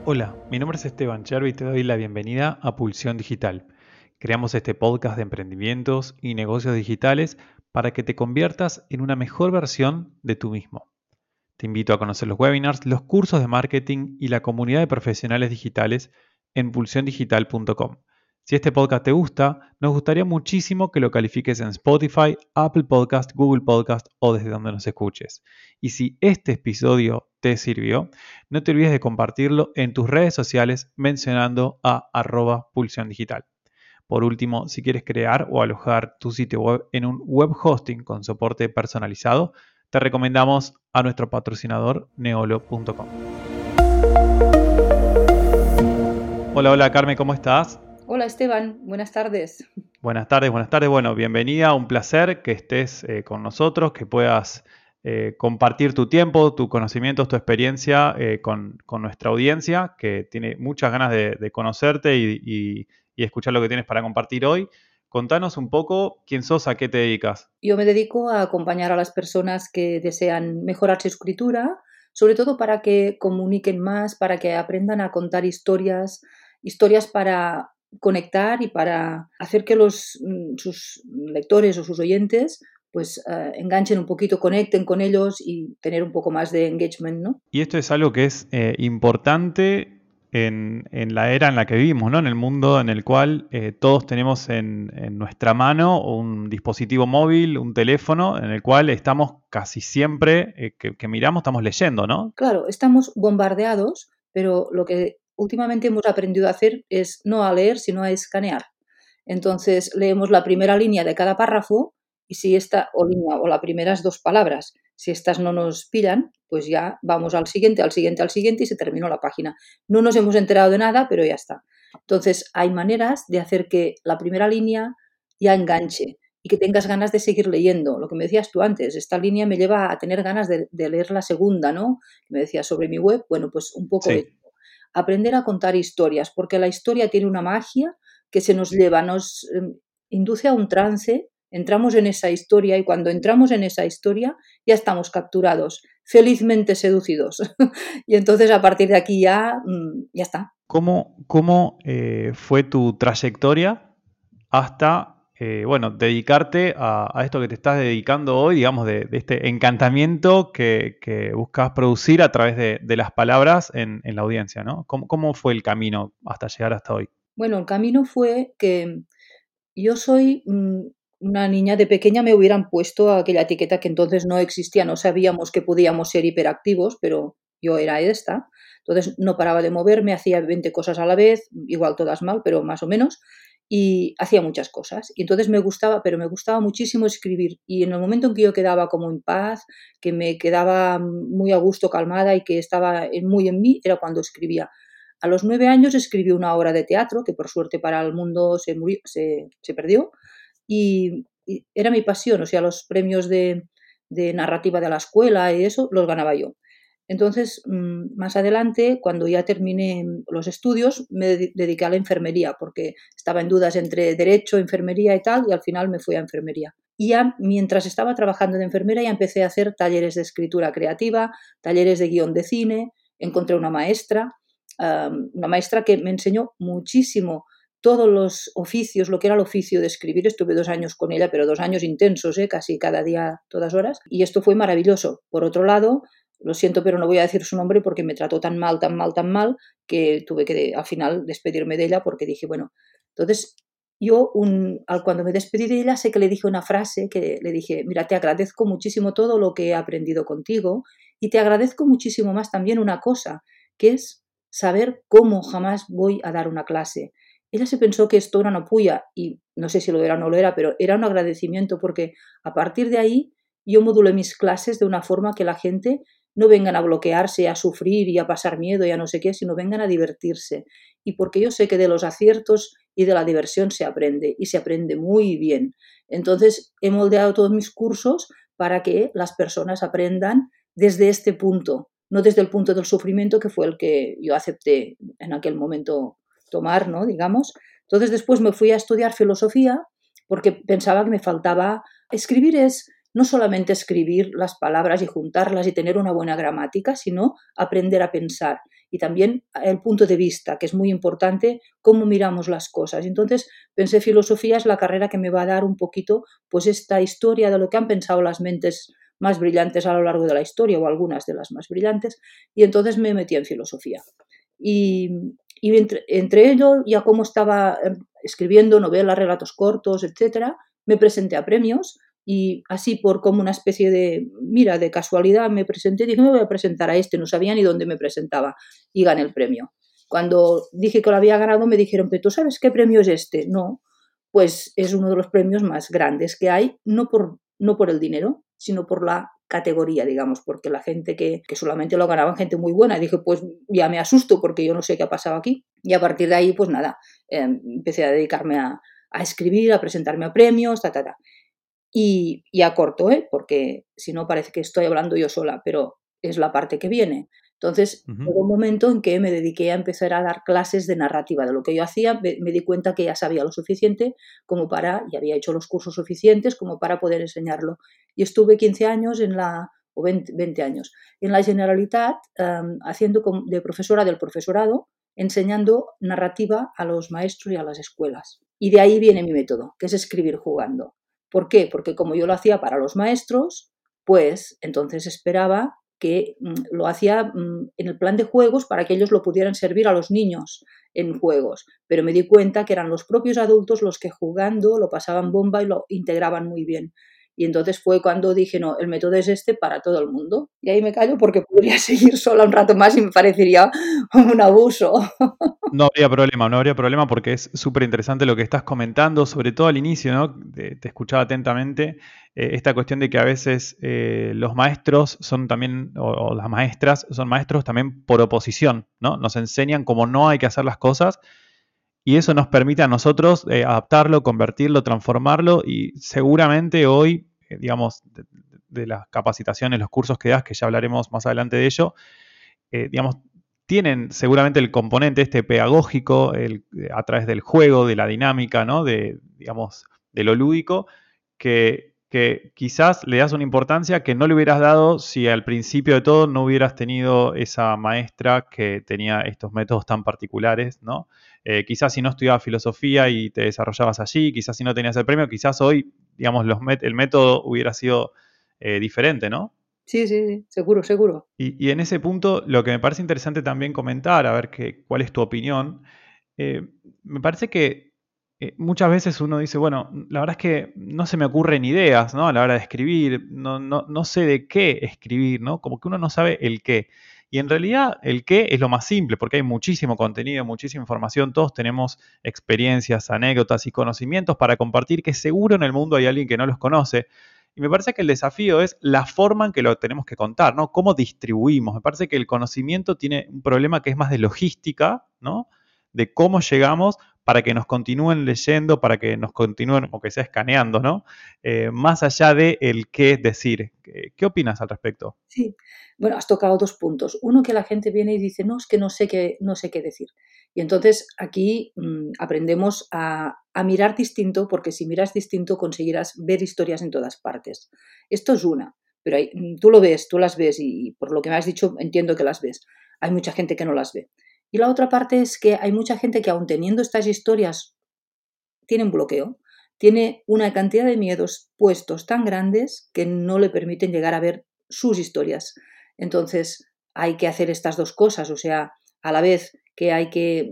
Hola, mi nombre es Esteban Chervi y te doy la bienvenida a Pulsión Digital. Creamos este podcast de emprendimientos y negocios digitales para que te conviertas en una mejor versión de tú mismo. Te invito a conocer los webinars, los cursos de marketing y la comunidad de profesionales digitales en pulsiondigital.com. Si este podcast te gusta, nos gustaría muchísimo que lo califiques en Spotify, Apple Podcast, Google Podcast o desde donde nos escuches. Y si este episodio te sirvió, no te olvides de compartirlo en tus redes sociales mencionando a @pulsiondigital. Por último, si quieres crear o alojar tu sitio web en un web hosting con soporte personalizado, te recomendamos a nuestro patrocinador neolo.com. Hola Carmen, ¿cómo estás? Hola Esteban, buenas tardes. Buenas tardes. Bueno, bienvenida, un placer que estés con nosotros, que puedas compartir tu tiempo, tus conocimientos, tu experiencia con nuestra audiencia, que tiene muchas ganas de conocerte y escuchar lo que tienes para compartir hoy. Contanos un poco quién sos, a qué te dedicas. Yo me dedico a acompañar a las personas que desean mejorar su escritura, sobre todo para que comuniquen más, para que aprendan a contar historias para conectar y para hacer que sus lectores o sus oyentes pues enganchen un poquito, conecten con ellos y tener un poco más de engagement, ¿no? Y esto es algo que es importante en la era en la que vivimos, ¿no? En el mundo en el cual todos tenemos en nuestra mano un dispositivo móvil, un teléfono, en el cual estamos casi siempre que miramos, estamos leyendo, ¿no? Claro, estamos bombardeados, pero lo que últimamente hemos aprendido a hacer es no a leer, sino a escanear. Entonces, leemos la primera línea de cada párrafo y si esta o las primeras 2 palabras, si estas no nos pillan, pues ya vamos al siguiente, al siguiente, al siguiente y se terminó la página. No nos hemos enterado de nada, pero ya está. Entonces, hay maneras de hacer que la primera línea ya enganche y que tengas ganas de seguir leyendo. Lo que me decías tú antes, esta línea me lleva a tener ganas de leer la segunda, ¿no? Me decías sobre mi web, bueno, pues un poco Sí. eso. Aprender a contar historias, porque la historia tiene una magia que se nos lleva, nos induce a un trance, entramos en esa historia y cuando entramos en esa historia ya estamos capturados, felizmente seducidos. Y entonces a partir de aquí ya está. ¿Cómo fue tu trayectoria hasta, bueno, dedicarte a esto que te estás dedicando hoy, digamos, de este encantamiento que buscas producir a través de las palabras en la audiencia, ¿no? ¿Cómo fue el camino hasta llegar hasta hoy? Bueno, el camino fue que yo soy una niña de pequeña, me hubieran puesto aquella etiqueta que entonces no existía, no sabíamos que podíamos ser hiperactivos, pero yo era esta. Entonces no paraba de moverme, hacía 20 cosas a la vez, igual todas mal, pero más o menos, y hacía muchas cosas. Y entonces me gustaba, pero me gustaba muchísimo escribir. Y en el momento en que yo quedaba como en paz, que me quedaba muy a gusto, calmada y que estaba muy en mí, era cuando escribía. A los 9 años escribí una obra de teatro que por suerte para el mundo se perdió y era mi pasión, o sea, los premios de narrativa de la escuela y eso los ganaba yo. Entonces, más adelante, cuando ya terminé los estudios, me dediqué a la enfermería porque estaba en dudas entre derecho, enfermería y tal, y al final me fui a enfermería. Y ya mientras estaba trabajando de enfermera ya empecé a hacer talleres de escritura creativa, talleres de guión de cine, encontré una maestra que me enseñó muchísimo todos los oficios, lo que era el oficio de escribir. Estuve 2 años con ella, pero 2 años intensos, casi cada día, todas horas, y esto fue maravilloso. Por otro lado, lo siento, pero no voy a decir su nombre porque me trató tan mal, tan mal, tan mal, que tuve que al final despedirme de ella porque dije, bueno, entonces yo cuando me despedí de ella sé que le dije una frase que le dije, mira, te agradezco muchísimo todo lo que he aprendido contigo y te agradezco muchísimo más también una cosa, que es saber cómo jamás voy a dar una clase. Ella se pensó que esto era una puya y no sé si lo era o no lo era, pero era un agradecimiento porque a partir de ahí yo modulé mis clases de una forma que la gente no vengan a bloquearse, a sufrir y a pasar miedo y a no sé qué, sino vengan a divertirse. Y porque yo sé que de los aciertos y de la diversión se aprende y se aprende muy bien. Entonces he moldeado todos mis cursos para que las personas aprendan desde este punto, no desde el punto del sufrimiento que fue el que yo acepté en aquel momento tomar, ¿no? Digamos. Entonces después me fui a estudiar filosofía porque pensaba que me faltaba. Escribir es no solamente escribir las palabras y juntarlas y tener una buena gramática, sino aprender a pensar. Y también el punto de vista, que es muy importante, cómo miramos las cosas. Entonces pensé filosofía es la carrera que me va a dar un poquito pues esta historia de lo que han pensado las mentes más brillantes a lo largo de la historia o algunas de las más brillantes, y entonces me metí en filosofía. Y, y entre ello, ya como estaba escribiendo novelas, relatos cortos, etcétera, me presenté a premios y así por como una especie de, mira, de casualidad me presenté, dije, me voy a presentar a este, no sabía ni dónde me presentaba y gané el premio. Cuando dije que lo había ganado me dijeron, pero ¿tú sabes qué premio es este? No, pues es uno de los premios más grandes que hay, no por el dinero, sino por la categoría, digamos, porque la gente que solamente lo ganaban gente muy buena. Dije, pues ya me asusto porque yo no sé qué ha pasado aquí. Y a partir de ahí, pues nada, empecé a dedicarme a escribir, a presentarme a premios, ta. Y a corto, porque si no parece que estoy hablando yo sola, pero es la parte que viene. Entonces, Ujú. hubo un momento en que me dediqué a empezar a dar clases de narrativa. De lo que yo hacía, me di cuenta que ya sabía lo suficiente como para, y había hecho los cursos suficientes como para poder enseñarlo. Y estuve 15 años o 20 años, en la Generalitat, haciendo de profesora del profesorado, enseñando narrativa a los maestros y a las escuelas. Y de ahí viene mi método, que es escribir jugando. ¿Por qué? Porque como yo lo hacía para los maestros, pues entonces esperaba que lo hacía en el plan de juegos para que ellos lo pudieran servir a los niños en juegos. Pero me di cuenta que eran los propios adultos los que jugando lo pasaban bomba y lo integraban muy bien. Y entonces fue cuando dije, no, el método es este para todo el mundo. Y ahí me callo porque podría seguir sola un rato más y me parecería un abuso. No habría problema porque es súper interesante lo que estás comentando, sobre todo al inicio, ¿no? Te escuchaba atentamente, esta cuestión de que a veces los maestros son también, o las maestras, son maestros también por oposición, ¿no? Nos enseñan cómo no hay que hacer las cosas y eso nos permite a nosotros adaptarlo, convertirlo, transformarlo y seguramente hoy, digamos, de las capacitaciones, los cursos que das, que ya hablaremos más adelante de ello, digamos, tienen seguramente el componente este pedagógico a través del juego, de la dinámica, ¿no? Digamos, de lo lúdico, que quizás le das una importancia que no le hubieras dado si al principio de todo no hubieras tenido esa maestra que tenía estos métodos tan particulares, ¿no? Quizás si no estudiabas filosofía y te desarrollabas allí, quizás si no tenías el premio, quizás hoy, digamos, el método hubiera sido diferente, ¿no? Sí, sí, sí, seguro, seguro. Y en ese punto, lo que me parece interesante también comentar, a ver cuál es tu opinión, me parece que muchas veces uno dice, bueno, la verdad es que no se me ocurren ideas, ¿no? A la hora de escribir, no sé de qué escribir, ¿no? Como que uno no sabe el qué. Y en realidad el qué es lo más simple, porque hay muchísimo contenido, muchísima información, todos tenemos experiencias, anécdotas y conocimientos para compartir, que seguro en el mundo hay alguien que no los conoce. Y me parece que el desafío es la forma en que lo tenemos que contar, ¿no? Cómo distribuimos. Me parece que el conocimiento tiene un problema que es más de logística, ¿no? De cómo llegamos para que nos continúen leyendo, para que nos continúen, o que sea escaneando, ¿no? Más allá de el qué decir. ¿Qué opinas al respecto? Sí, bueno, has tocado 2 puntos. Uno, que la gente viene y dice: "No, es que no sé qué decir". Y entonces aquí, aprendemos a mirar distinto, porque si miras distinto conseguirás ver historias en todas partes. Esto es una, pero tú lo ves, tú las ves y por lo que me has dicho entiendo que las ves. Hay mucha gente que no las ve. Y la otra parte es que hay mucha gente que, aun teniendo estas historias, tiene un bloqueo, tiene una cantidad de miedos puestos tan grandes que no le permiten llegar a ver sus historias. Entonces, hay que hacer estas dos cosas, o sea, a la vez que hay que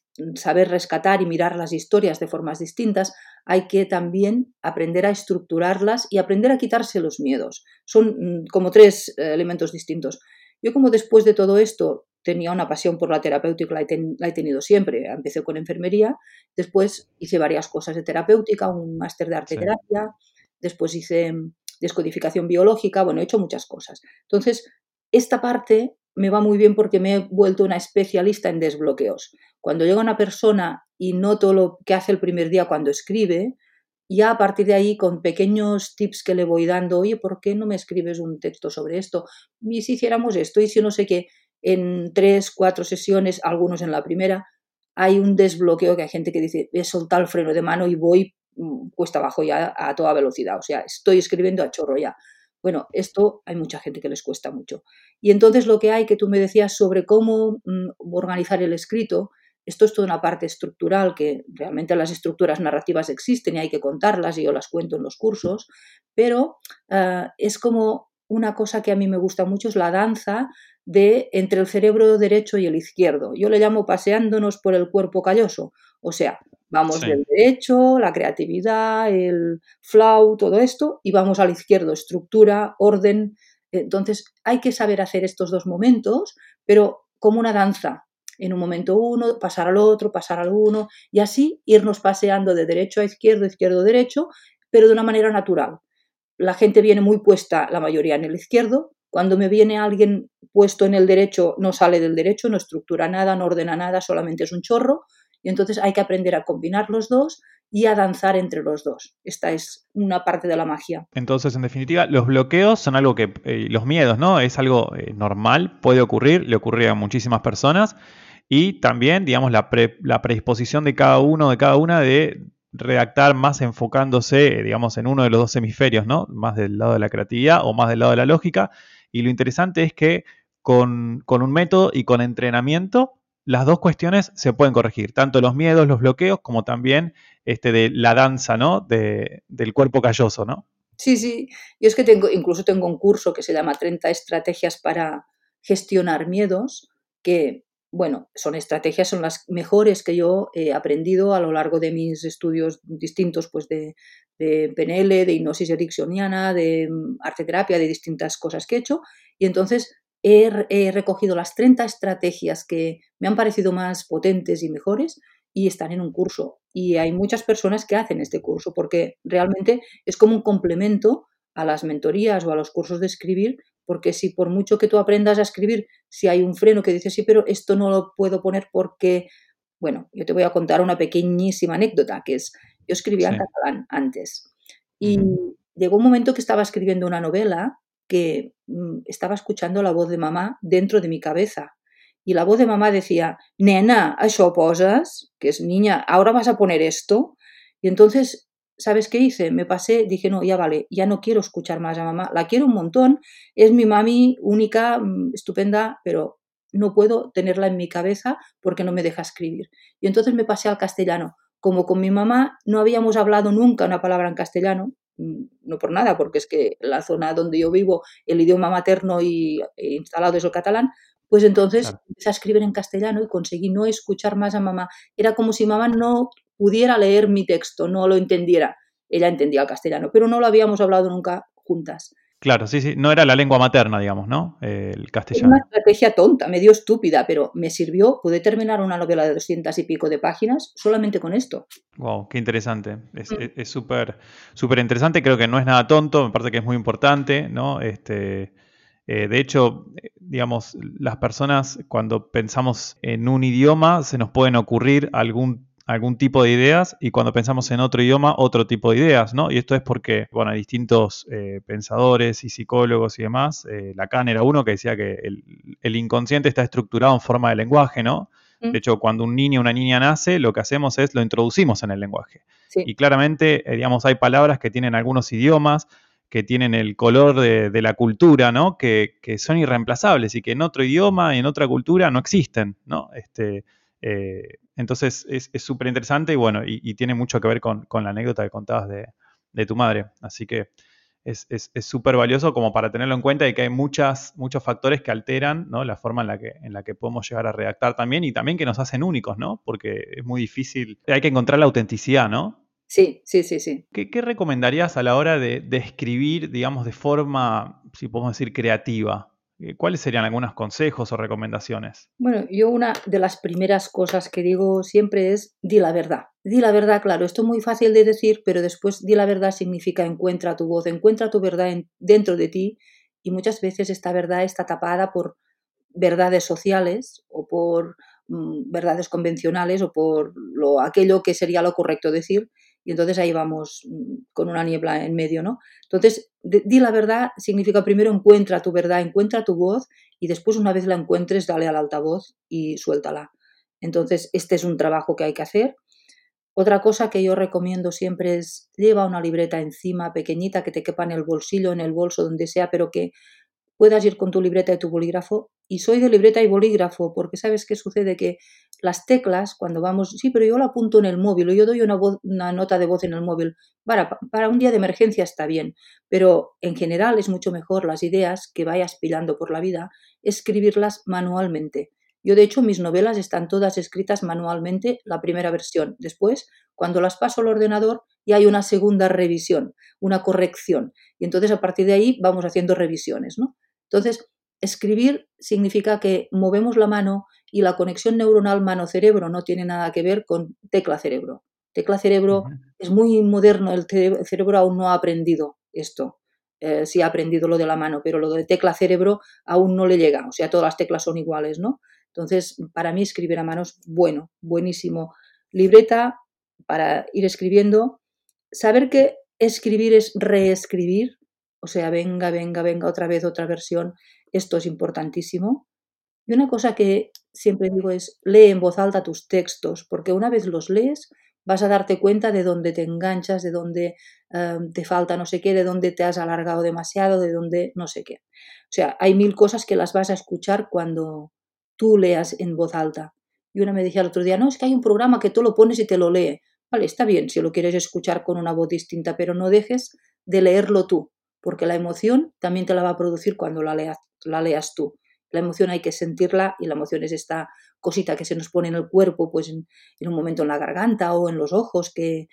saber rescatar y mirar las historias de formas distintas, hay que también aprender a estructurarlas y aprender a quitarse los miedos. Son como tres elementos distintos. Yo, como después de todo esto tenía una pasión por la terapéutica, la he tenido siempre. Empecé con enfermería, después hice varias cosas de terapéutica, un máster de arte Sí. terapia, después hice descodificación biológica, bueno, he hecho muchas cosas. Entonces, esta parte me va muy bien porque me he vuelto una especialista en desbloqueos. Cuando llega una persona y noto lo que hace el primer día cuando escribe, ya a partir de ahí, con pequeños tips que le voy dando, oye, ¿por qué no me escribes un texto sobre esto? ¿Y si hiciéramos esto? ¿Y si no sé qué? En 3, 4 sesiones, algunos en la primera, hay un desbloqueo, que hay gente que dice, he soltado el freno de mano y voy cuesta abajo ya a toda velocidad, o sea, estoy escribiendo a chorro ya. Bueno, esto hay mucha gente que les cuesta mucho. Y entonces lo que hay, que tú me decías sobre cómo organizar el escrito, esto es toda una parte estructural, que realmente las estructuras narrativas existen y hay que contarlas, y yo las cuento en los cursos, pero es como una cosa que a mí me gusta mucho, es la danza de entre el cerebro derecho y el izquierdo. Yo le llamo paseándonos por el cuerpo calloso. O sea, vamos Sí. del derecho, la creatividad, el flow, todo esto, y vamos al izquierdo, estructura, orden. Entonces, hay que saber hacer estos dos momentos, pero como una danza. En un momento uno, pasar al otro, pasar al uno, y así irnos paseando de derecho a izquierdo, izquierdo, derecho, pero de una manera natural. La gente viene muy puesta, la mayoría en el izquierdo. Cuando me viene alguien puesto en el derecho, no sale del derecho, no estructura nada, no ordena nada, solamente es un chorro. Y entonces hay que aprender a combinar los dos y a danzar entre los dos. Esta es una parte de la magia. Entonces, en definitiva, los bloqueos son algo que, los miedos, ¿no? Es algo normal, puede ocurrir, le ocurre a muchísimas personas. Y también, digamos, la predisposición de cada uno, de cada una, de redactar más enfocándose, digamos, en uno de los dos hemisferios, ¿no? Más del lado de la creatividad o más del lado de la lógica. Y lo interesante es que con un método y con entrenamiento, las dos cuestiones se pueden corregir, tanto los miedos, los bloqueos, como también de la danza, ¿no? Del cuerpo calloso, ¿no? Sí, sí. Yo es que incluso tengo un curso que se llama 30 estrategias para gestionar miedos, que, bueno, son estrategias, son las mejores que yo he aprendido a lo largo de mis estudios distintos, pues de PNL, de hipnosis ericksoniana, de arte terapia, de distintas cosas que he hecho. Y entonces he recogido las 30 estrategias que me han parecido más potentes y mejores y están en un curso. Y hay muchas personas que hacen este curso porque realmente es como un complemento a las mentorías o a los cursos de escribir, porque si por mucho que tú aprendas a escribir, si hay un freno que dices, sí, pero esto no lo puedo poner porque, bueno, yo te voy a contar una pequeñísima anécdota, que es, yo escribía en Sí. catalán antes y Ujú. llegó un momento que estaba escribiendo una novela que estaba escuchando la voz de mamá dentro de mi cabeza. Y la voz de mamá decía, nena, això poses, que es niña, ahora vas a poner esto. Y entonces, ¿sabes qué hice? Me pasé, dije, no, ya vale, ya no quiero escuchar más a mamá. La quiero un montón, es mi mami única, estupenda, pero no puedo tenerla en mi cabeza porque no me deja escribir. Y entonces me pasé al castellano. Como con mi mamá no habíamos hablado nunca una palabra en castellano, no por nada, porque es que la zona donde yo vivo, el idioma materno e instalado es el catalán, pues entonces Claro. empecé a escribir en castellano y conseguí no escuchar más a mamá. Era como si mamá no pudiera leer mi texto, no lo entendiera. Ella entendía el castellano, pero no lo habíamos hablado nunca juntas. Claro, sí, sí. No era la lengua materna, digamos, ¿no? El Es una castellano. estrategia tonta, medio estúpida, pero me sirvió. Pude terminar una novela de 200 y pico de páginas solamente con esto. Wow, qué interesante. Es Mm, es súper súper interesante. Creo que no es nada tonto. Me parece que es muy importante, ¿no? De hecho, digamos, las personas cuando pensamos en un idioma se nos pueden ocurrir algún tipo de ideas y cuando pensamos en otro idioma, otro tipo de ideas, ¿no? Y esto es porque, bueno, hay distintos pensadores y psicólogos y demás. Lacan era uno que decía que el inconsciente está estructurado en forma de lenguaje, ¿no? De mm, hecho, cuando un niño o una niña nace, lo que hacemos es lo introducimos en el lenguaje. sí. Y claramente, digamos, hay palabras que tienen algunos idiomas, que tienen el color de la cultura, ¿no? Que son irreemplazables y que en otro idioma y en otra cultura no existen, ¿no? Entonces es súper interesante y bueno, y tiene mucho que ver con la anécdota que contabas de tu madre. Así que es súper valioso como para tenerlo en cuenta y que hay muchos factores que alteran, ¿no? La forma en la que podemos llegar a redactar también y también que nos hacen únicos, ¿no? Porque es muy difícil, hay que encontrar la autenticidad, ¿no? Sí, sí, sí, sí. ¿Qué recomendarías a la hora de escribir, digamos, de forma, si podemos decir, creativa? ¿Cuáles serían algunos consejos o recomendaciones? Bueno, yo una de las primeras cosas que digo siempre es di la verdad. Di la verdad, claro, esto es muy fácil de decir, pero después di la verdad significa encuentra tu voz, encuentra tu verdad dentro de ti y muchas veces esta verdad está tapada por verdades sociales o por verdades convencionales o por aquello que sería lo correcto decir y entonces ahí vamos con una niebla en medio, ¿no? Entonces, di la verdad significa primero encuentra tu verdad, encuentra tu voz y después una vez la encuentres dale al altavoz y suéltala. Entonces, este es un trabajo que hay que hacer. Otra cosa que yo recomiendo siempre es lleva una libreta encima, pequeñita, que te quepa en el bolsillo, en el bolso, donde sea, pero que puedas ir con tu libreta y tu bolígrafo. Y soy de libreta y bolígrafo, porque ¿sabes qué sucede? Que las teclas, cuando vamos, sí, pero yo lo apunto en el móvil o yo doy una nota de voz en el móvil. Para un día de emergencia está bien, pero en general es mucho mejor las ideas que vayas pillando por la vida, escribirlas manualmente. Yo, de hecho, mis novelas están todas escritas manualmente, la primera versión. Después, cuando las paso al ordenador, ya hay una segunda revisión, una corrección. Y entonces, a partir de ahí, vamos haciendo revisiones, ¿no? Entonces, escribir significa que movemos la mano y la conexión neuronal mano-cerebro no tiene nada que ver con tecla-cerebro. Tecla-cerebro Ujú. es muy moderno, el cerebro aún no ha aprendido esto. Sí ha aprendido lo de la mano, pero lo de tecla-cerebro aún no le llega. O sea, todas las teclas son iguales, ¿no? Entonces, para mí escribir a mano es bueno, buenísimo. Libreta para ir escribiendo. Saber que escribir es reescribir, o sea, venga, venga, venga, otra vez, otra versión. Esto es importantísimo. Y una cosa que siempre digo es, lee en voz alta tus textos, porque una vez los lees vas a darte cuenta de dónde te enganchas, de dónde te falta no sé qué, de dónde te has alargado demasiado, de dónde no sé qué. O sea, hay mil cosas que las vas a escuchar cuando tú leas en voz alta. Y una me decía el otro día, no, es que hay un programa que tú lo pones y te lo lee. Vale, está bien si lo quieres escuchar con una voz distinta, pero no dejes de leerlo tú, porque la emoción también te la va a producir cuando la leas tú. La emoción hay que sentirla y la emoción es esta cosita que se nos pone en el cuerpo, pues en un momento en la garganta o en los ojos, que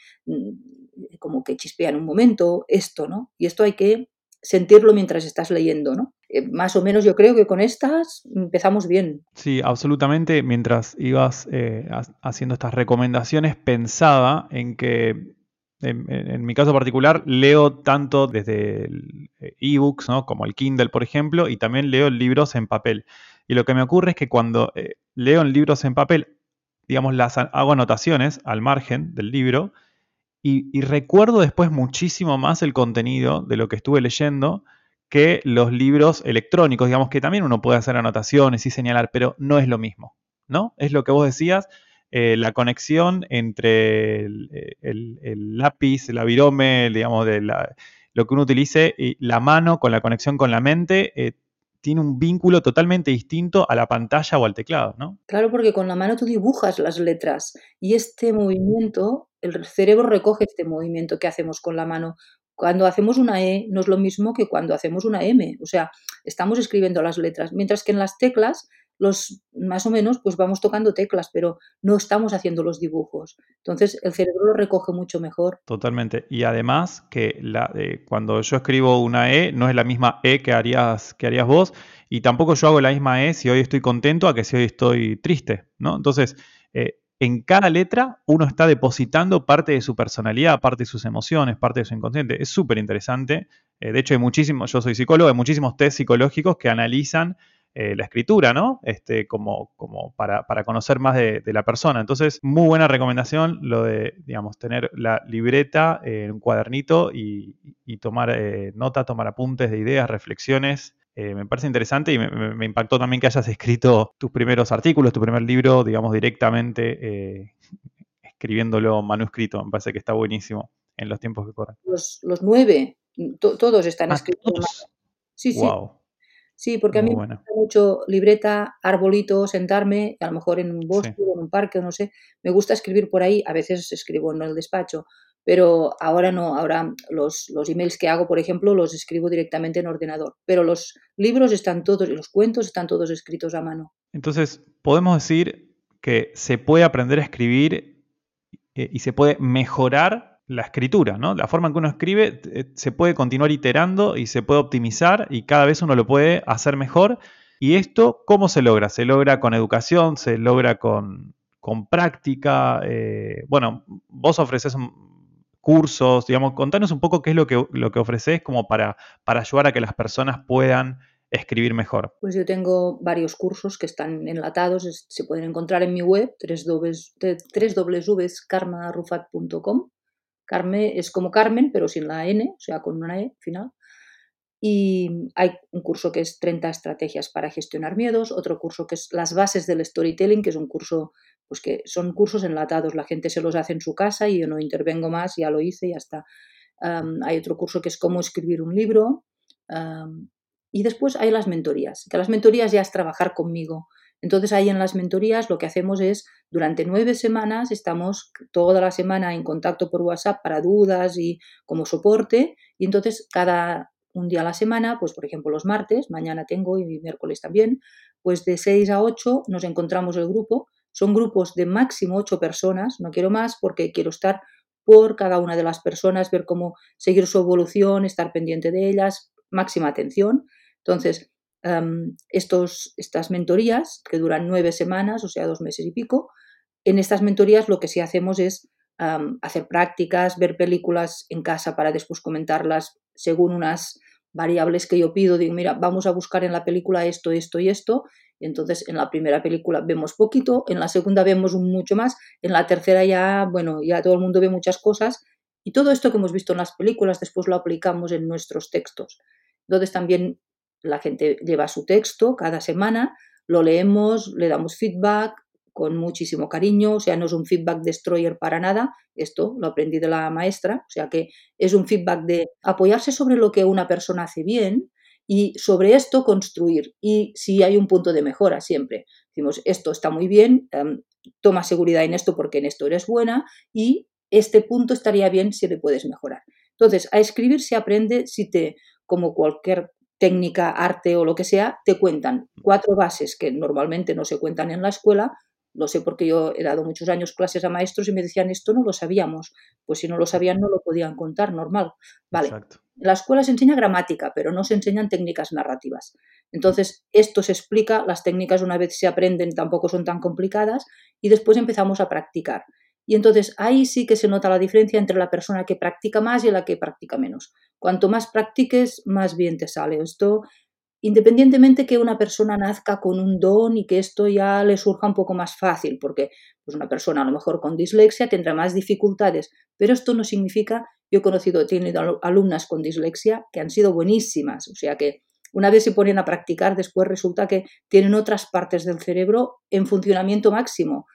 como que chispea en un momento, esto, ¿no? Y esto hay que sentirlo mientras estás leyendo, ¿no? Más o menos yo creo que con estas empezamos bien. Sí, absolutamente. Mientras ibas haciendo estas recomendaciones, pensaba en que, en mi caso particular, leo tanto desde ebooks, ¿no? Como el Kindle, por ejemplo, y también leo libros en papel. Y lo que me ocurre es que cuando leo en libros en papel, digamos, hago anotaciones al margen del libro y recuerdo después muchísimo más el contenido de lo que estuve leyendo que los libros electrónicos, digamos que también uno puede hacer anotaciones y señalar, pero no es lo mismo, ¿no? Es lo que vos decías, la conexión entre el lápiz, la virome, digamos, lo que uno utilice, y la mano con la conexión con la mente, tiene un vínculo totalmente distinto a la pantalla o al teclado, ¿no? Claro, porque con la mano tú dibujas las letras y este movimiento, el cerebro recoge este movimiento que hacemos con la mano. Cuando hacemos una E no es lo mismo que cuando hacemos una M, o sea, estamos escribiendo las letras, mientras que en las teclas, los más o menos, pues vamos tocando teclas, pero no estamos haciendo los dibujos. Entonces, el cerebro lo recoge mucho mejor. Totalmente. Y además que cuando yo escribo una E, no es la misma E que harías vos, y tampoco yo hago la misma E si hoy estoy contento a que si hoy estoy triste, ¿no? Entonces, en cada letra uno está depositando parte de su personalidad, parte de sus emociones, parte de su inconsciente. Es súper interesante. De hecho, yo soy psicólogo, hay muchísimos test psicológicos que analizan la escritura, ¿no? Como para conocer más de la persona. Entonces, muy buena recomendación lo de, digamos, tener la libreta, un cuadernito y tomar nota, tomar apuntes de ideas, reflexiones. Me parece interesante y me impactó también que hayas escrito tus primeros artículos, tu primer libro, digamos, directamente escribiéndolo manuscrito. Me parece que está buenísimo en los tiempos que corren. Los 9, todos están Ah, escritos a todos. mano. Sí, sí. Wow, Sí, porque a mí muy me bueno. gusta mucho libreta, arbolito, sentarme, a lo mejor en un Sí. bosque o en un parque, o no sé. Me gusta escribir por ahí, a veces escribo en el despacho, pero ahora no, ahora los emails que hago, por ejemplo, los escribo directamente en ordenador, pero los libros están todos, y los cuentos están todos escritos a mano. Entonces, podemos decir que se puede aprender a escribir y se puede mejorar la escritura, ¿no? La forma en que uno escribe se puede continuar iterando y se puede optimizar y cada vez uno lo puede hacer mejor. ¿Y esto cómo se logra? Se logra con educación, se logra con práctica. Bueno, vos ofreces cursos, digamos, contanos un poco qué es lo que ofreces como para ayudar a que las personas puedan escribir mejor. Pues yo tengo varios cursos que están enlatados, se pueden encontrar en mi web, www.karmarufat.com. Carme es como Carmen, pero sin la N, o sea, con una E final. Y hay un curso que es 30 estrategias para gestionar miedos, otro curso que es las bases del storytelling, que es un curso pues que son cursos enlatados, la gente se los hace en su casa y yo no intervengo más, ya lo hice, ya está. Hay otro curso que es cómo escribir un libro. Y después hay las mentorías, que las mentorías ya es trabajar conmigo. Entonces ahí en las mentorías lo que hacemos es, durante 9 semanas, estamos toda la semana en contacto por WhatsApp para dudas y como soporte, y entonces cada un día a la semana, pues por ejemplo los martes, mañana tengo y miércoles también, pues de 6 a 8 nos encontramos el grupo. Son grupos de máximo 8 personas, no quiero más porque quiero estar por cada una de las personas, ver cómo seguir su evolución, estar pendiente de ellas, máxima atención. Entonces, estas mentorías, que duran 9 semanas, o sea, 2 meses y pico, en estas mentorías lo que sí hacemos es hacer prácticas, ver películas en casa para después comentarlas según unas variables que yo pido. Digo, mira, vamos a buscar en la película esto, esto y esto. Y entonces en la primera película vemos poquito, en la segunda vemos mucho más, en la tercera ya, bueno, ya todo el mundo ve muchas cosas. Y todo esto que hemos visto en las películas después lo aplicamos en nuestros textos. Entonces también la gente lleva su texto cada semana, lo leemos, le damos feedback con muchísimo cariño, o sea, no es un feedback destroyer para nada, esto lo aprendí de la maestra, o sea que es un feedback de apoyarse sobre lo que una persona hace bien y sobre esto construir. Y si hay un punto de mejora siempre, decimos, esto está muy bien, toma seguridad en esto porque en esto eres buena y este punto estaría bien si le puedes mejorar. Entonces, a escribir se aprende si te, como cualquier técnica, arte o lo que sea, te cuentan 4 bases que normalmente no se cuentan en la escuela. Lo sé porque yo he dado muchos años clases a maestros y me decían, esto no lo sabíamos. Pues si no lo sabían, no lo podían contar, normal. Vale. Exacto. En la escuela se enseña gramática, pero no se enseñan técnicas narrativas. Entonces, esto se explica, las técnicas una vez se aprenden tampoco son tan complicadas y después empezamos a practicar. Y entonces ahí sí que se nota la diferencia entre la persona que practica más y la que practica menos. Cuanto más practiques, más bien te sale. Esto, independientemente que una persona nazca con un don y que esto ya le surja un poco más fácil, porque pues una persona a lo mejor con dislexia tendrá más dificultades, pero esto no significa, yo he tenido alumnas con dislexia que han sido buenísimas, o sea que una vez se ponen a practicar, después resulta que tienen otras partes del cerebro en funcionamiento máximo.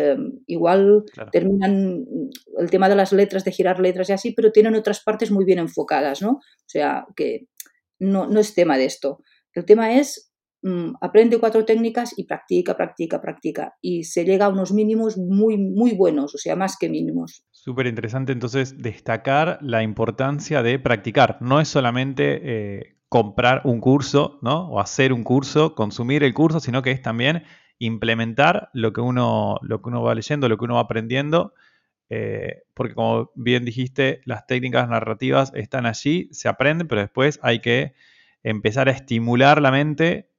Igual Claro. terminan el tema de las letras, de girar letras y así, pero tienen otras partes muy bien enfocadas, ¿no? O sea, que no es tema de esto. El tema es, aprende 4 técnicas y practica, practica, practica. Y se llega a unos mínimos muy, muy buenos, o sea, más que mínimos. Súper interesante entonces destacar la importancia de practicar. No es solamente comprar un curso, ¿no? O hacer un curso, consumir el curso, sino que es también implementar lo que uno va leyendo, lo que uno va aprendiendo. Porque como bien dijiste, las técnicas narrativas están allí, se aprenden, pero después hay que empezar a estimular la mente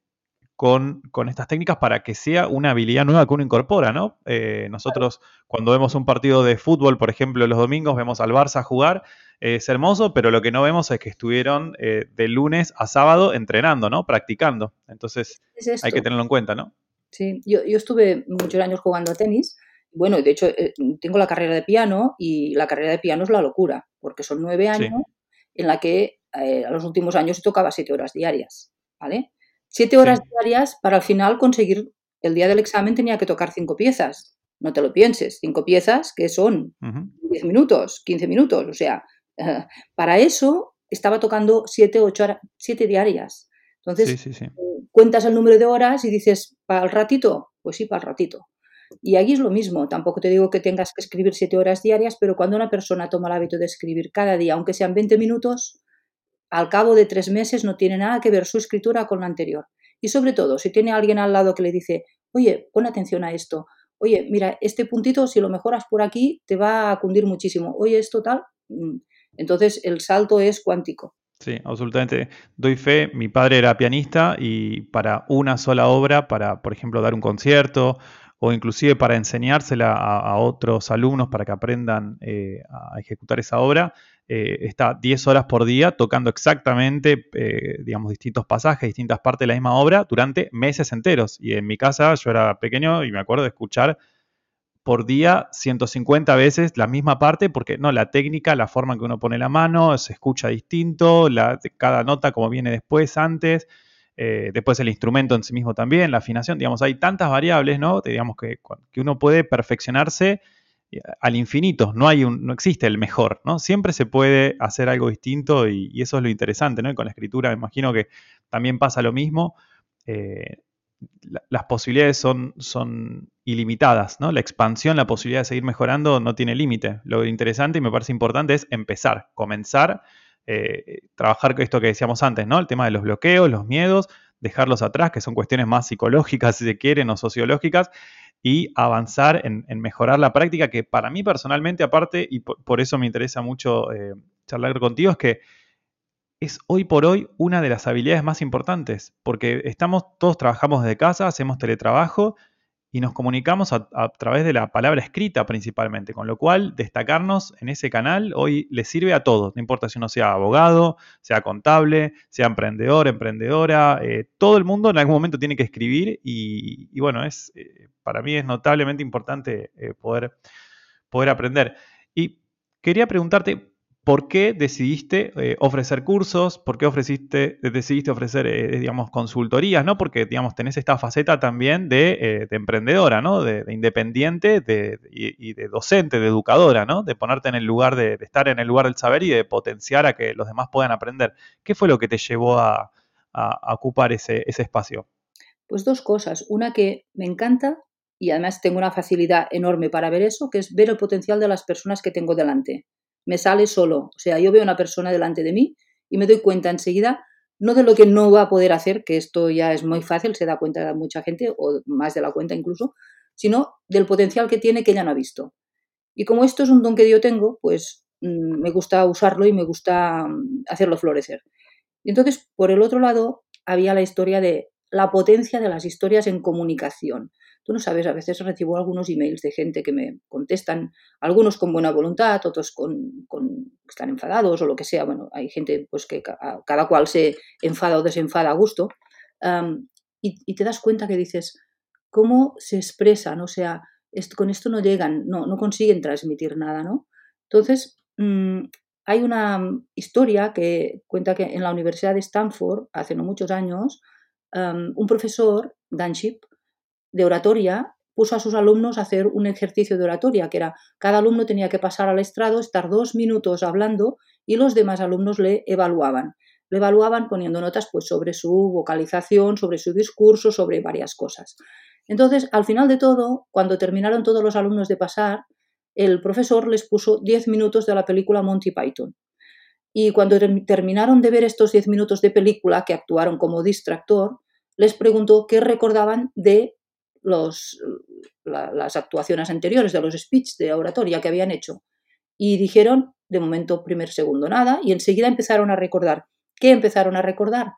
con estas técnicas para que sea una habilidad nueva que uno incorpora, ¿no? Nosotros cuando vemos un partido de fútbol, por ejemplo, los domingos vemos al Barça jugar, es hermoso, pero lo que no vemos es que estuvieron de lunes a sábado entrenando, ¿no? Practicando. Entonces Es hay que esto. tenerlo en cuenta, ¿no? Sí, yo estuve muchos años jugando a tenis. Bueno, de hecho, tengo la carrera de piano y la carrera de piano es la locura, porque son 9 años Sí, en la que a los últimos años tocaba 7 horas diarias, ¿vale? 7 horas sí. diarias para al final conseguir, el día del examen tenía que tocar 5 piezas. No te lo pienses, 5 piezas que son Ujú. 10 minutos, 15 minutos, o sea, para eso estaba tocando 7, 8 horas, 7 diarias. Sí, Entonces, sí, sí. cuentas el número de horas y dices, ¿para el ratito? Pues sí, para el ratito. Y aquí es lo mismo, tampoco te digo que tengas que escribir 7 horas diarias, pero cuando una persona toma el hábito de escribir cada día, aunque sean 20 minutos, al cabo de 3 meses no tiene nada que ver su escritura con la anterior. Y sobre todo, si tiene alguien al lado que le dice, oye, pon atención a esto, oye, mira, este puntito, si lo mejoras por aquí, te va a cundir muchísimo, oye, esto tal, entonces el salto es cuántico. Sí, absolutamente. Doy fe, mi padre era pianista y para una sola obra, para, por ejemplo, dar un concierto o inclusive para enseñársela a otros alumnos para que aprendan a ejecutar esa obra, está 10 horas por día tocando exactamente, digamos, distintos pasajes, distintas partes de la misma obra durante meses enteros. Y en mi casa yo era pequeño y me acuerdo de escuchar por día 150 veces la misma parte, porque no, la técnica, la forma en que uno pone la mano, se escucha distinto, cada nota como viene después, antes. después el instrumento en sí mismo también, la afinación, digamos, hay tantas variables, ¿no? Digamos que uno puede perfeccionarse al infinito, no existe el mejor, ¿no? Siempre se puede hacer algo distinto y eso es lo interesante, ¿no? Y con la escritura me imagino que también pasa lo mismo. Eh, las posibilidades son ilimitadas, ¿no? La expansión, la posibilidad de seguir mejorando no tiene límite. Lo interesante y me parece importante es empezar, comenzar, trabajar con esto que decíamos antes, ¿no? El tema de los bloqueos, los miedos, dejarlos atrás, que son cuestiones más psicológicas, si se quieren, o sociológicas, y avanzar en mejorar la práctica, que para mí personalmente, aparte, y por eso me interesa mucho charlar contigo, es que es hoy por hoy una de las habilidades más importantes, porque todos trabajamos desde casa, hacemos teletrabajo y nos comunicamos a través de la palabra escrita principalmente, con lo cual destacarnos en ese canal hoy le sirve a todos, no importa si uno sea abogado, sea contable, sea emprendedor, emprendedora, todo el mundo en algún momento tiene que escribir y bueno, para mí es notablemente importante poder aprender. Y quería preguntarte, ¿por qué decidiste ofrecer cursos? ¿Por qué decidiste ofrecer, digamos, consultorías? ¿No? Porque, digamos, tenés esta faceta también de emprendedora, ¿no? De independiente y de docente, de educadora, ¿no? De ponerte en el lugar de estar en el lugar del saber y de potenciar a que los demás puedan aprender. ¿Qué fue lo que te llevó a ocupar ese espacio? Pues 2 cosas. Una que me encanta y además tengo una facilidad enorme para ver eso, que es ver el potencial de las personas que tengo delante. Me sale solo. O sea, yo veo una persona delante de mí y me doy cuenta enseguida, no de lo que no va a poder hacer, que esto ya es muy fácil, se da cuenta mucha gente, o más de la cuenta incluso, sino del potencial que tiene que ella no ha visto. Y como esto es un don que yo tengo, pues me gusta usarlo y me gusta hacerlo florecer. Y entonces, por el otro lado, había la historia de la potencia de las historias en comunicación. Tú no sabes, a veces recibo algunos emails de gente que me contestan, algunos con buena voluntad, otros están enfadados o lo que sea. Bueno, hay gente pues que cada cual se enfada o desenfada a gusto. Um, y te das cuenta que dices, ¿cómo se expresan? O sea, con esto no llegan, no consiguen transmitir nada, ¿no? Entonces, hay una historia que cuenta que en la Universidad de Stanford, hace no muchos años, un profesor, Dan Ship, de oratoria, puso a sus alumnos a hacer un ejercicio de oratoria, que era cada alumno tenía que pasar al estrado, estar 2 minutos hablando y los demás alumnos le evaluaban. Le evaluaban poniendo notas pues, sobre su vocalización, sobre su discurso, sobre varias cosas. Entonces, al final de todo, cuando terminaron todos los alumnos de pasar, el profesor les puso 10 minutos de la película Monty Python. Y cuando terminaron de ver estos 10 minutos de película, que actuaron como distractor, les preguntó qué recordaban de los, las actuaciones anteriores, de los speech de oratoria que habían hecho. Y dijeron, de momento, primer segundo, nada, y enseguida empezaron a recordar. ¿Qué empezaron a recordar?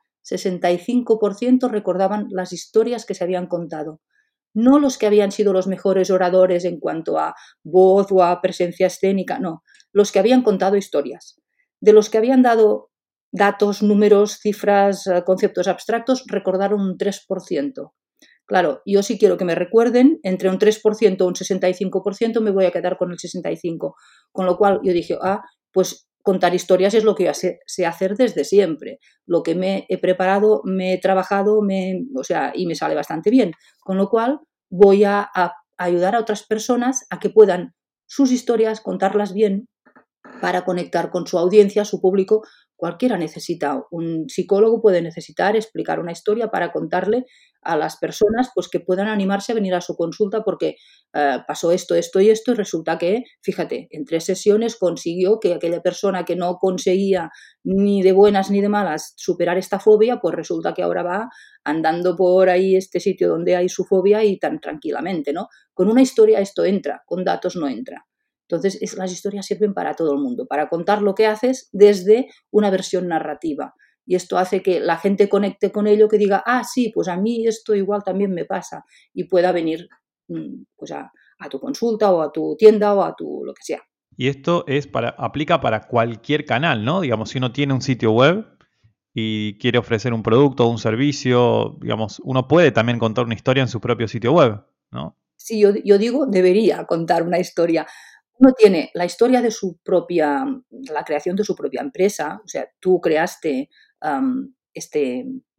65% recordaban las historias que se habían contado. No los que habían sido los mejores oradores en cuanto a voz o a presencia escénica, no, los que habían contado historias. De los que habían dado datos, números, cifras, conceptos abstractos, recordaron un 3%. Claro, yo si quiero que me recuerden, entre un 3% o un 65% me voy a quedar con el 65%. Con lo cual yo dije, pues contar historias es lo que yo sé hacer desde siempre. Lo que me he preparado, me he trabajado, y me sale bastante bien. Con lo cual voy a ayudar a otras personas a que puedan sus historias contarlas bien para conectar con su audiencia, su público. Cualquiera necesita, un psicólogo puede necesitar explicar una historia para contarle a las personas pues que puedan animarse a venir a su consulta porque pasó esto, esto y esto y resulta que, fíjate, en 3 sesiones consiguió que aquella persona que no conseguía ni de buenas ni de malas superar esta fobia, pues resulta que ahora va andando por ahí este sitio donde hay su fobia y tan tranquilamente, ¿no? Con una historia esto entra, con datos no entra. Entonces, las historias sirven para todo el mundo, para contar lo que haces desde una versión narrativa. Y esto hace que la gente conecte con ello, que diga, sí, pues a mí esto igual también me pasa, y pueda venir pues a tu consulta o a tu tienda o a tu lo que sea. Y esto aplica para cualquier canal, ¿no? Digamos, si uno tiene un sitio web y quiere ofrecer un producto o un servicio, digamos, uno puede también contar una historia en su propio sitio web, ¿no? Sí, yo digo, debería contar una historia. Uno tiene la historia de su propia, la creación de su propia empresa, o sea, tú creaste este,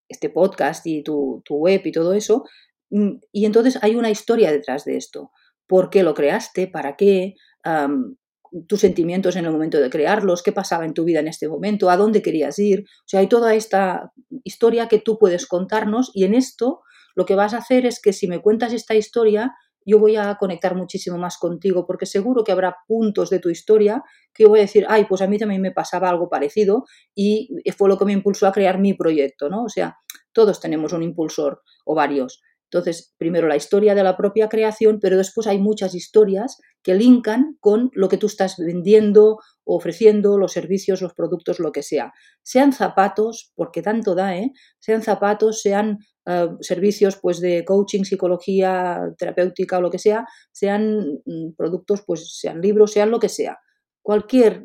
este podcast y tu web y todo eso, y entonces hay una historia detrás de esto. ¿Por qué lo creaste? ¿Para qué? Tus sentimientos en el momento de crearlos, qué pasaba en tu vida en este momento, a dónde querías ir. O sea, hay toda esta historia que tú puedes contarnos, y en esto lo que vas a hacer es que si me cuentas esta historia, yo voy a conectar muchísimo más contigo, porque seguro que habrá puntos de tu historia que yo voy a decir, ay, pues a mí también me pasaba algo parecido y fue lo que me impulsó a crear mi proyecto, ¿no? O sea, todos tenemos un impulsor o varios. Entonces, primero la historia de la propia creación, pero después hay muchas historias que linkan con lo que tú estás vendiendo o ofreciendo, los servicios, los productos, lo que sea. Sean zapatos, porque tanto da, sean zapatos, sean servicios pues de coaching, psicología terapéutica o lo que sea, sean productos, pues sean libros, sean lo que sea. Cualquier,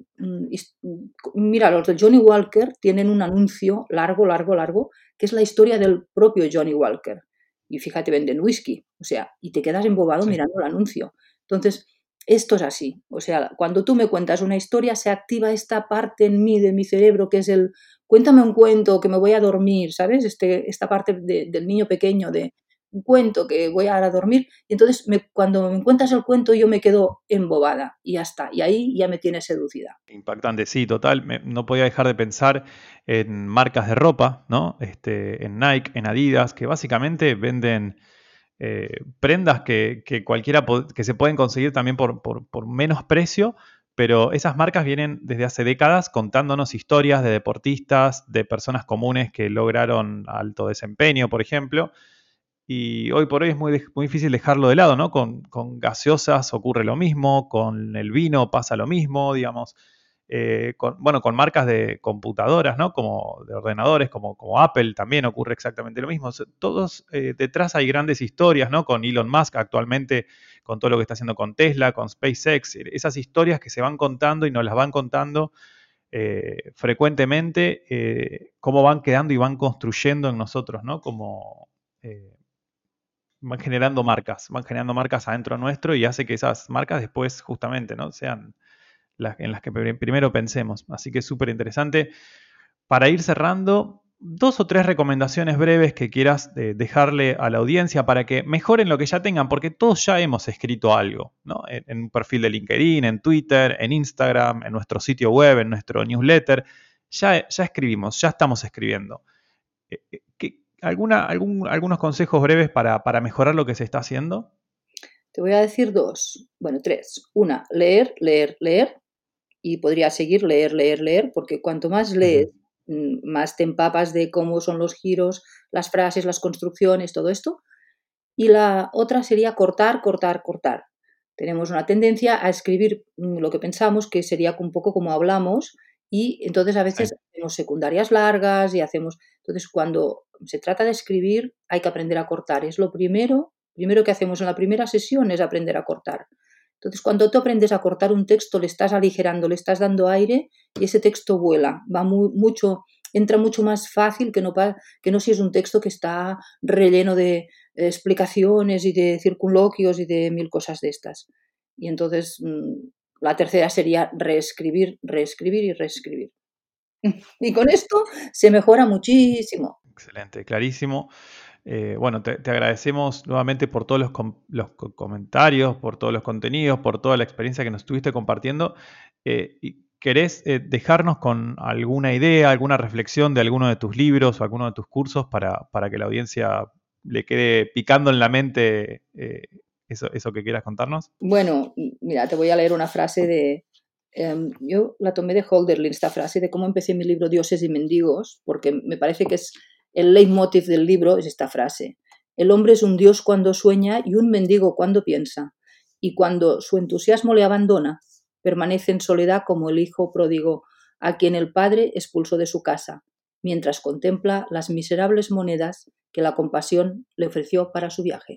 mira, los de Johnny Walker tienen un anuncio largo, largo, largo, que es la historia del propio Johnny Walker. Y fíjate, venden whisky, o sea, y te quedas embobado Sí. mirando el anuncio. Entonces, esto es así. O sea, cuando tú me cuentas una historia, se activa esta parte en mí, de mi cerebro, que es el cuéntame un cuento, que me voy a dormir, ¿sabes? Esta parte del niño pequeño, de un cuento que voy a dormir. Y entonces, cuando me cuentas el cuento, yo me quedo embobada y ya está. Y ahí ya me tienes seducida. Impactante, sí, total. No podía dejar de pensar en marcas de ropa, ¿no? En Nike, en Adidas, que básicamente venden prendas que cualquiera que se pueden conseguir también por menos precio, pero esas marcas vienen desde hace décadas contándonos historias de deportistas, de personas comunes que lograron alto desempeño, por ejemplo. Y hoy por hoy es muy difícil dejarlo de lado, ¿no? Con gaseosas ocurre lo mismo, con el vino pasa lo mismo, digamos. Con marcas de computadoras, ¿no? Como de ordenadores, como Apple, también ocurre exactamente lo mismo. Todos detrás hay grandes historias, ¿no? Con Elon Musk actualmente, con todo lo que está haciendo con Tesla, con SpaceX, esas historias que se van contando y nos las van contando frecuentemente, cómo van quedando y van construyendo en nosotros, ¿no? Como van generando marcas adentro nuestro y hace que esas marcas después justamente, ¿no? Sean en las que primero pensemos. Así que es súper interesante. Para ir cerrando, 2 o 3 recomendaciones breves que quieras dejarle a la audiencia para que mejoren lo que ya tengan, porque todos ya hemos escrito algo, ¿no? En un perfil de LinkedIn, en Twitter, en Instagram, en nuestro sitio web, en nuestro newsletter. Ya escribimos, ya estamos escribiendo. ¿Algunos consejos breves para mejorar lo que se está haciendo? Te voy a decir dos, bueno, tres. Una, leer, leer, leer. Y podría seguir leer, leer, leer, porque cuanto más lees, Ujú. más te empapas de cómo son los giros, las frases, las construcciones, todo esto. Y la otra sería cortar, cortar, cortar. Tenemos una tendencia a escribir lo que pensamos, que sería un poco como hablamos, y entonces a Sí. veces hacemos secundarias largas y hacemos... Entonces, cuando se trata de escribir, hay que aprender a cortar. Es lo primero que hacemos en la primera sesión es aprender a cortar. Entonces, cuando tú aprendes a cortar un texto, le estás aligerando, le estás dando aire y ese texto vuela, entra mucho más fácil que no si es un texto que está relleno de explicaciones y de circunloquios y de mil cosas de estas. Y entonces la tercera sería reescribir, reescribir y reescribir. Y con esto se mejora muchísimo. Excelente, clarísimo. Bueno, te agradecemos nuevamente por todos los comentarios, por todos los contenidos, por toda la experiencia que nos estuviste compartiendo. ¿Y querés dejarnos con alguna idea, alguna reflexión de alguno de tus libros o alguno de tus cursos para que la audiencia le quede picando en la mente eso que quieras contarnos? Bueno, mira, te voy a leer una frase yo la tomé de Hölderlin, esta frase de cómo empecé mi libro Dioses y Mendigos, porque me parece que es el leitmotiv del libro, es esta frase. El hombre es un dios cuando sueña y un mendigo cuando piensa, y cuando su entusiasmo le abandona, permanece en soledad como el hijo pródigo a quien el padre expulsó de su casa, mientras contempla las miserables monedas que la compasión le ofreció para su viaje.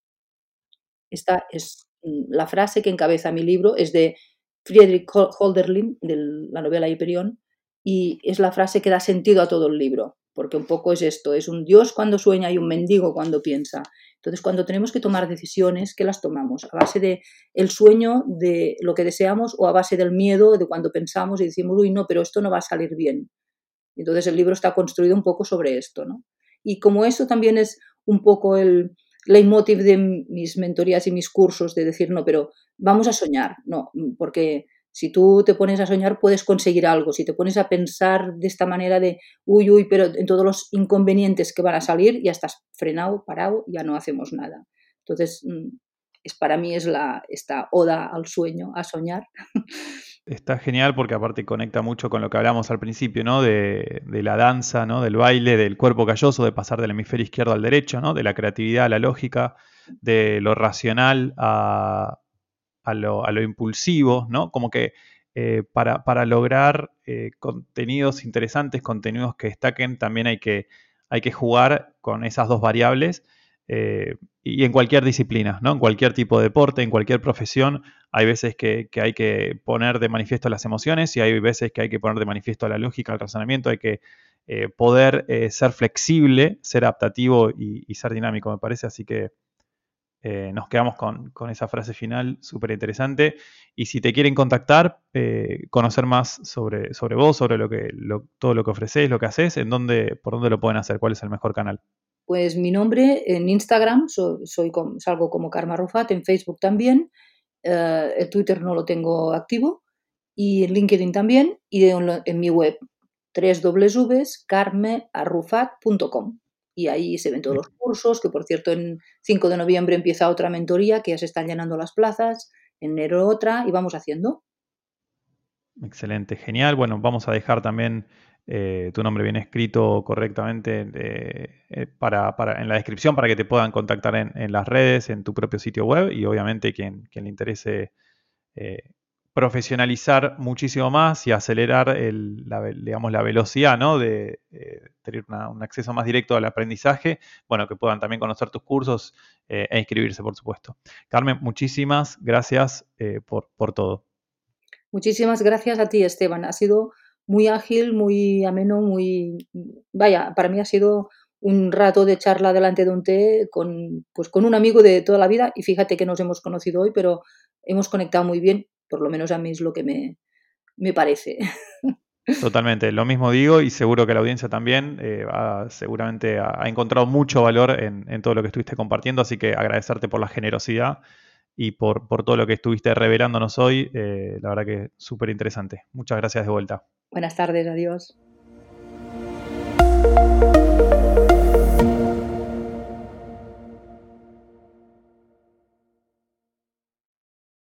Esta es la frase que encabeza mi libro, es de Friedrich Hölderlin, de la novela Hiperión, y es la frase que da sentido a todo el libro, porque un poco es esto, es un Dios cuando sueña y un mendigo cuando piensa. Entonces, cuando tenemos que tomar decisiones, ¿qué las tomamos? ¿A base de el sueño de lo que deseamos o a base del miedo de cuando pensamos y decimos, uy, no, pero esto no va a salir bien? Entonces, el libro está construido un poco sobre esto, ¿no? Y como eso también es un poco el leitmotiv de mis mentorías y mis cursos, de decir, no, pero vamos a soñar, no, porque si tú te pones a soñar puedes conseguir algo, si te pones a pensar de esta manera de, uy, uy, pero en todos los inconvenientes que van a salir, ya estás frenado, parado, ya no hacemos nada. Entonces, para mí es esta oda al sueño, a soñar. Está genial porque aparte conecta mucho con lo que hablamos al principio, ¿no? De la danza, ¿no? Del baile, del cuerpo calloso, de pasar del hemisferio izquierdo al derecho, ¿no? De la creatividad a la lógica, de lo racional a lo impulsivo, ¿no? Como que para lograr contenidos interesantes, contenidos que destaquen, también hay que jugar con esas dos variables y en cualquier disciplina, ¿no? En cualquier tipo de deporte, en cualquier profesión, hay veces que hay que poner de manifiesto las emociones y hay veces que hay que poner de manifiesto la lógica, el razonamiento, hay que poder ser flexible, ser adaptativo y ser dinámico, me parece, así que nos quedamos con esa frase final súper interesante. Y si te quieren contactar, conocer más sobre vos, sobre todo lo que ofreces, lo que haces, ¿por dónde lo pueden hacer? ¿Cuál es el mejor canal? Pues mi nombre en Instagram, salgo como Karma Rufat, en Facebook también, el Twitter no lo tengo activo, y en LinkedIn también, y en mi web, www.carmearrufat.com. Y ahí se ven todos los cursos, que por cierto en 5 de noviembre empieza otra mentoría, que ya se están llenando las plazas, en enero otra, y vamos haciendo. Excelente, genial. Bueno, vamos a dejar también tu nombre bien escrito correctamente en la descripción para que te puedan contactar en las redes, en tu propio sitio web y obviamente quien le interese eh, profesionalizar muchísimo más y acelerar digamos, la velocidad, ¿no? De tener un acceso más directo al aprendizaje, bueno, que puedan también conocer tus cursos e inscribirse, por supuesto. Carmen, muchísimas gracias por todo. Muchísimas gracias a ti, Esteban. Ha sido muy ágil, muy ameno, vaya, para mí ha sido un rato de charla delante de un té pues con un amigo de toda la vida y fíjate que nos hemos conocido hoy, pero hemos conectado muy bien, por lo menos a mí es lo que me parece. Totalmente, lo mismo digo y seguro que la audiencia también seguramente ha encontrado mucho valor en todo lo que estuviste compartiendo, así que agradecerte por la generosidad y por todo lo que estuviste revelándonos hoy, la verdad que súper interesante. Muchas gracias de vuelta. Buenas tardes, adiós.